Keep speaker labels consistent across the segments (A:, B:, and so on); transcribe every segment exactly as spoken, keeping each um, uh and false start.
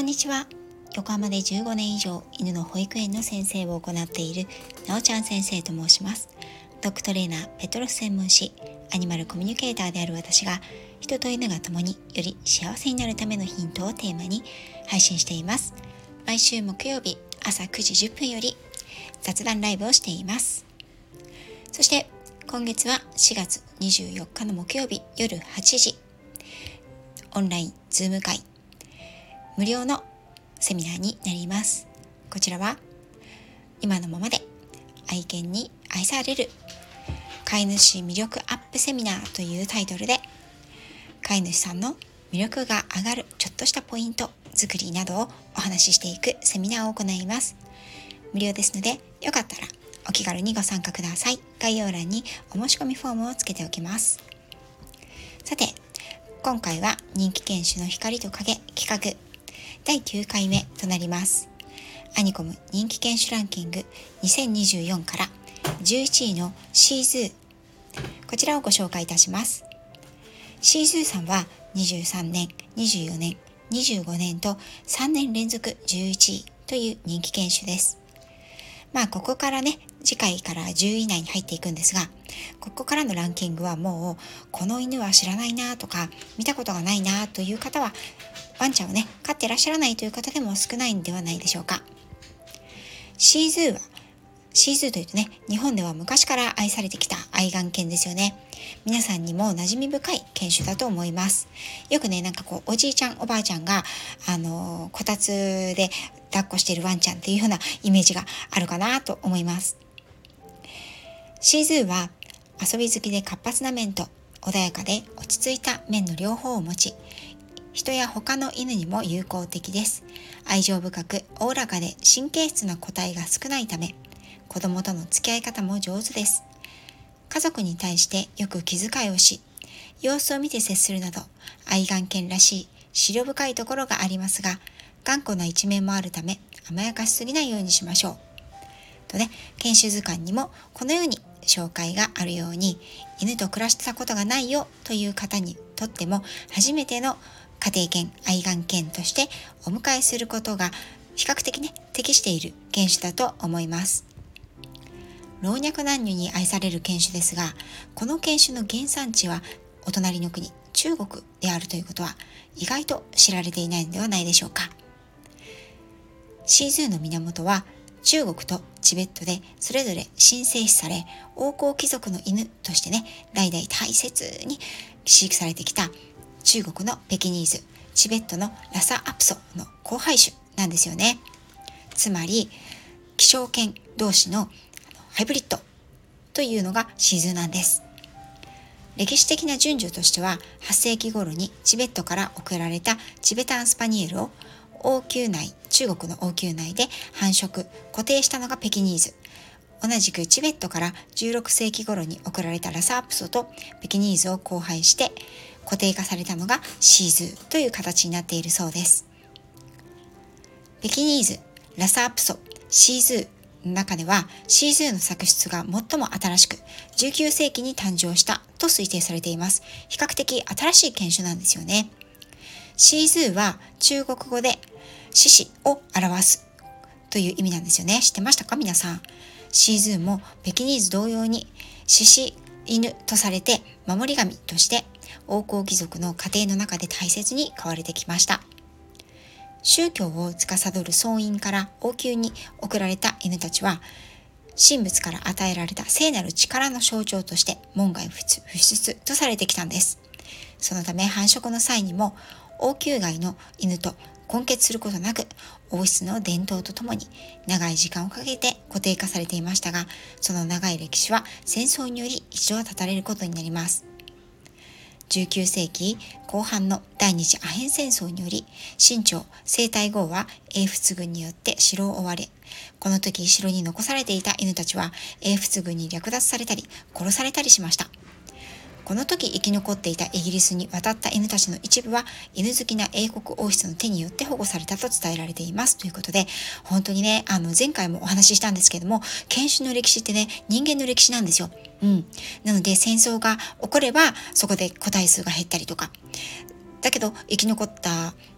A: にちは。横浜でじゅうごねん以上犬の保育園の先生を行っているなおちゃん先生と申します。ドッグトレーナー、ペットロス専門師、アニマルコミュニケーターである私が、人と犬が共により幸せになるためのヒントをテーマに配信しています。毎週木曜日朝くじじゅっぷんより雑談ライブをしています。そして今月はしがつにじゅうよっかの木曜日夜はちじ、オンラインズーム会無料のセミナーになります。こちらは今のままで愛犬に愛される飼い主魅力アップセミナーというタイトルで、飼い主さんの魅力が上がるちょっとしたポイント作りなどをお話ししていくセミナーを行います。無料ですので、よかったらお気軽にご参加ください。概要欄にお申し込みフォームをつけておきます。さて、今回は人気犬種の光と影企画だいきゅうかいめとなります。アニコム人気犬種ランキングにせんにじゅうよんからじゅういちいのシーズー、こちらをご紹介いたします。シーズーさんはにじゅうさんねん、にじゅうよねん、にじゅうごねんとさんねん連続じゅういちいという人気犬種です。まあここからね、次回からじゅうい以内に入っていくんですが、ここからのランキングはもうこの犬は知らないなとか見たことがないなという方は、ワンちゃんをね飼ってらっしゃらないという方でも少ないんではないでしょうか。シーズーはシーズーというとね、日本では昔から愛されてきた愛玩犬ですよね。皆さんにも馴染み深い犬種だと思います。よくね、なんかこうおじいちゃんおばあちゃんがあのこたつで抱っこしているワンちゃんっていうようなイメージがあるかなと思います。シーズーは遊び好きで活発な面と穏やかで落ち着いた面の両方を持ち、人や他の犬にも友好的です。愛情深くおおらかで神経質な個体が少ないため、子供との付き合い方も上手です。家族に対してよく気遣いをし、様子を見て接するなど愛玩犬らしい思慮深いところがありますが、頑固な一面もあるため甘やかしすぎないようにしましょうとね、犬種図鑑にもこのように紹介があるように、犬と暮らしたことがないよという方にとっても初めての家庭犬、愛玩犬としてお迎えすることが比較的ね適している犬種だと思います。老若男女に愛される犬種ですが、この犬種の原産地はお隣の国中国であるということは意外と知られていないのではないでしょうか。シーズーの源は中国とチベットでそれぞれ神聖視され、王侯貴族の犬としてね代々大切に飼育されてきた中国のペキニーズ、チベットのラサアプソの交配種なんですよね。つまり希少犬同士のハイブリッドというのがシーズーなんです。歴史的な順序としては、はっせいき頃にチベットから送られたチベタンスパニエルを王宮内、中国の王宮内で繁殖固定したのがペキニーズ。同じくチベットからじゅうろくせいき頃に送られたラサアプソとペキニーズを交配して固定化されたのがシーズーという形になっているそうです。ペキニーズ、ラサアプソ、シーズーの中ではシーズーの作出が最も新しくじゅうきゅうせいきに誕生したと推定されています。比較的新しい犬種なんですよね。シーズーは中国語で獅子を表すという意味なんですよね。知ってましたか皆さん。シーズーもペキニーズ同様に獅子犬とされて守り神として王侯貴族の家庭の中で大切に飼われてきました。宗教を司る僧院から王宮に送られた犬たちは、神仏から与えられた聖なる力の象徴として門外不出とされてきたんです。そのため繁殖の際にも王宮外の犬と混血することなく、王室の伝統とともに長い時間をかけて固定化されていましたが、その長い歴史は戦争により一度は絶たれることになります。じゅうきゅうせいきこう半の第二次アヘン戦争により、清朝西太后は英仏軍によって城を追われ、この時城に残されていた犬たちは英仏軍に略奪されたり殺されたりしました。この時生き残っていたイギリスに渡った犬たちの一部は犬好きな英国王室の手によって保護されたと伝えられていますということで、本当にね、あの前回もお話ししたんですけども、犬種の歴史ってね、人間の歴史なんですよ。うん。なので戦争が起こればそこで個体数が減ったりとか、だけど生き残った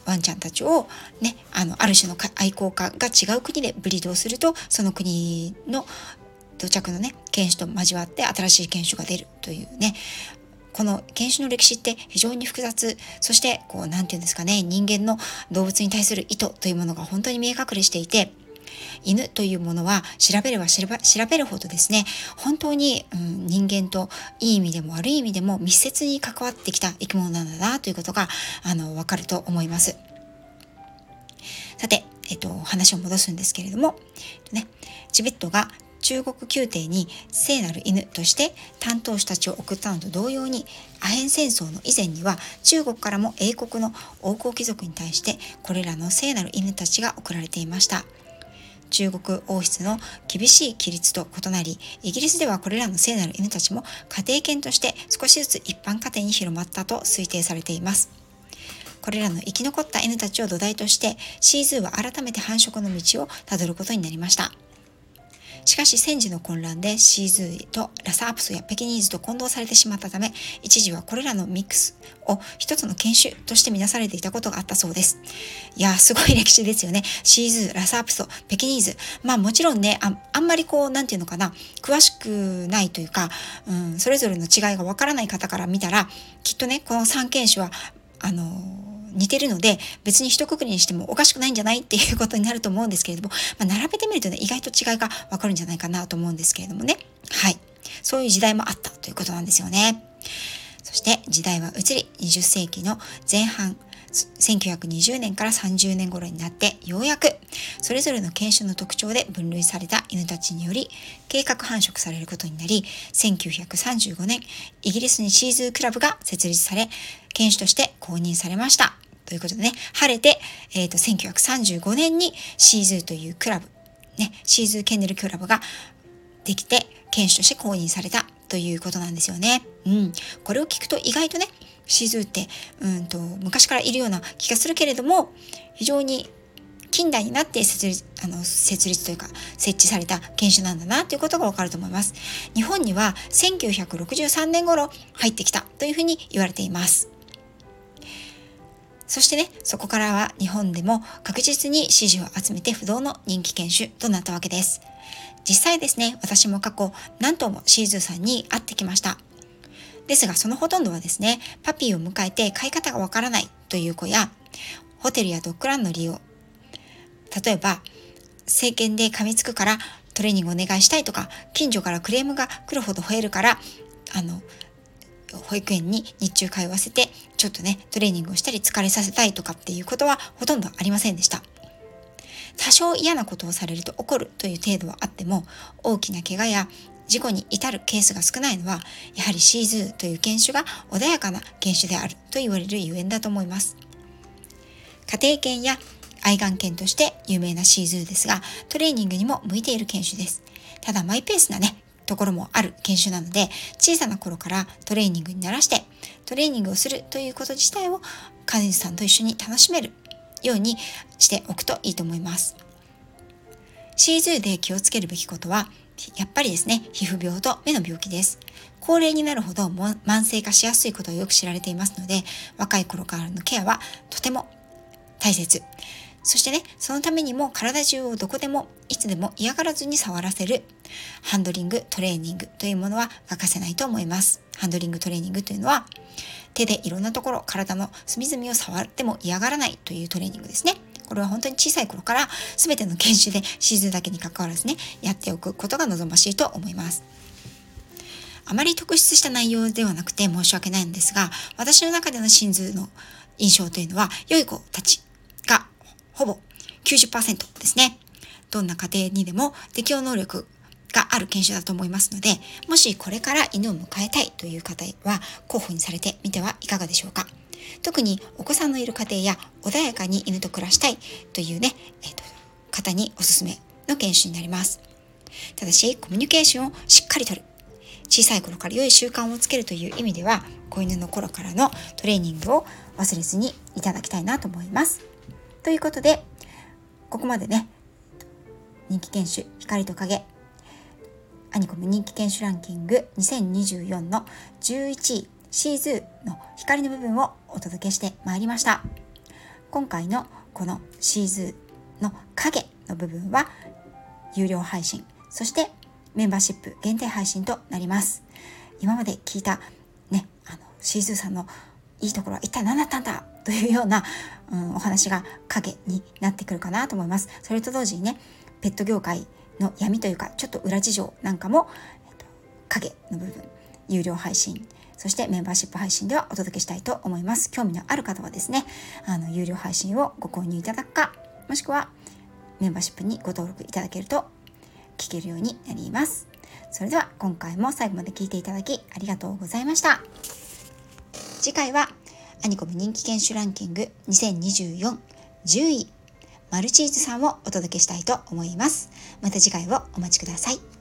A: ワンちゃんたちをね、あのある種の愛好家が違う国でブリードをすると、その国の土着のね犬種と交わって新しい犬種が出るというね、この犬種の歴史って非常に複雑、そしてこうなんていうんですかね、人間の動物に対する意図というものが本当に見え隠れしていて、犬というものは調べれば調べ、調べるほどですね、本当に、うん、人間といい意味でも悪い意味でも密接に関わってきた生き物なんだなということがあの分かると思います。さて、えっと、話を戻すんですけれども、ね、チベットが中国宮廷に聖なる犬として担当者たちを送ったのと同様に、アヘン戦争の以前には中国からも英国の王侯貴族に対してこれらの聖なる犬たちが送られていました。中国王室の厳しい規律と異なり、イギリスではこれらの聖なる犬たちも家庭犬として少しずつ一般家庭に広まったと推定されています。これらの生き残った犬たちを土台としてシーズーは改めて繁殖の道をたどることになりました。しかし戦時の混乱でシーズーとラサープソやペキニーズと混同されてしまったため、一時はこれらのミックスを一つの犬種として見なされていたことがあったそうです。いやー、すごい歴史ですよね。シーズー、ラサープソ、ペキニーズ、まあもちろんね、あ, あんまりこうなんていうのかな、詳しくないというか、うん、それぞれの違いがわからない方から見たら、きっとねこのさん犬種はあのー似てるので別に一括りにしてもおかしくないんじゃないっていうことになると思うんですけれども、まあ、並べてみるとね意外と違いがわかるんじゃないかなと思うんですけれどもね。はい、そういう時代もあったということなんですよね。そして時代は移りにじゅっせいきの前半、せんきゅうひゃくにじゅうねんからさんじゅうねん頃になってようやくそれぞれの犬種の特徴で分類された犬たちにより計画繁殖されることになり、せんきゅうひゃくさんじゅうごねんイギリスにシーズークラブが設立され犬種として公認されました。ということでね、晴れて、えーと、せんきゅうひゃくさんじゅうごねんにシーズーというクラブ、ね、シーズーケンネルクラブができて犬種として公認されたということなんですよね。うん、これを聞くと意外とね、シーズーってうんと昔からいるような気がするけれども、非常に近代になって設立、あの設立というか設置された犬種なんだなということがわかると思います。日本にはせんきゅうひゃくろくじゅうさんねん頃入ってきたというふうに言われています。そしてね、そこからは日本でも確実に支持を集めて不動の人気犬種となったわけです。実際ですね、私も過去何頭もシーズーさんに会ってきました。ですがそのほとんどはですね、パピーを迎えて飼い方がわからないという子や、ホテルやドッグランの利用、例えば生犬で噛みつくからトレーニングお願いしたいとか、近所からクレームが来るほど吠えるからあの保育園に日中通わせてちょっとねトレーニングをしたり疲れさせたいとかっていうことはほとんどありませんでした。多少嫌なことをされると怒るという程度はあっても、大きな怪我や事故に至るケースが少ないのはやはりシーズーという犬種が穏やかな犬種であると言われるゆえんだと思います。家庭犬や愛玩犬として有名なシーズーですが、トレーニングにも向いている犬種です。ただマイペースなねところもある犬種なので、小さな頃からトレーニングに慣らしてトレーニングをするということ自体を飼い主さんと一緒に楽しめるようにしておくといいと思います。シーズーで気をつけるべきことはやっぱりですね、皮膚病と目の病気です。高齢になるほど慢性化しやすいことはよく知られていますので、若い頃からのケアはとても大切。そしてね、そのためにも体中をどこでもいつでも嫌がらずに触らせるハンドリングトレーニングというものは欠かせないと思います。ハンドリングトレーニングというのは手でいろんなところ、体の隅々を触っても嫌がらないというトレーニングですね。これは本当に小さい頃から全ての犬種でシーズンだけに関わらずね、やっておくことが望ましいと思います。あまり特筆した内容ではなくて申し訳ないんですが、私の中でのシーズンの印象というのは良い子たちがほぼ きゅうじゅっパーセント ですね。どんな家庭にでも適応能力がある犬種だと思いますので、もしこれから犬を迎えたいという方は候補にされてみてはいかがでしょうか。特にお子さんのいる家庭や穏やかに犬と暮らしたいというね、えーと、方におすすめの犬種になります。ただしコミュニケーションをしっかりとる、小さい頃から良い習慣をつけるという意味では子犬の頃からのトレーニングを忘れずにいただきたいなと思います。ということで、ここまでね、人気犬種光と影アニコム人気犬種ランキングにせんにじゅうよんのじゅういちいシーズーの光の部分をお届けしてまいりました。 今回のこのシーズンの影の部分は有料配信、そしてメンバーシップ限定配信となります。今まで聞いたね、あのシーズンさんのいいところは一体何だったんだというような、うん、お話が影になってくるかなと思います。それと同時にね、ペット業界の闇というかちょっと裏事情なんかも、えっと、影の部分有料配信、そしてメンバーシップ配信ではお届けしたいと思います。興味のある方はですね、あの有料配信をご購入いただくか、もしくはメンバーシップにご登録いただけると聞けるようになります。それでは今回も最後まで聞いていただきありがとうございました。次回はアニコム人気犬種ランキングにせんにじゅうよんじゅういマルチーズさんをお届けしたいと思います。また次回をお待ちください。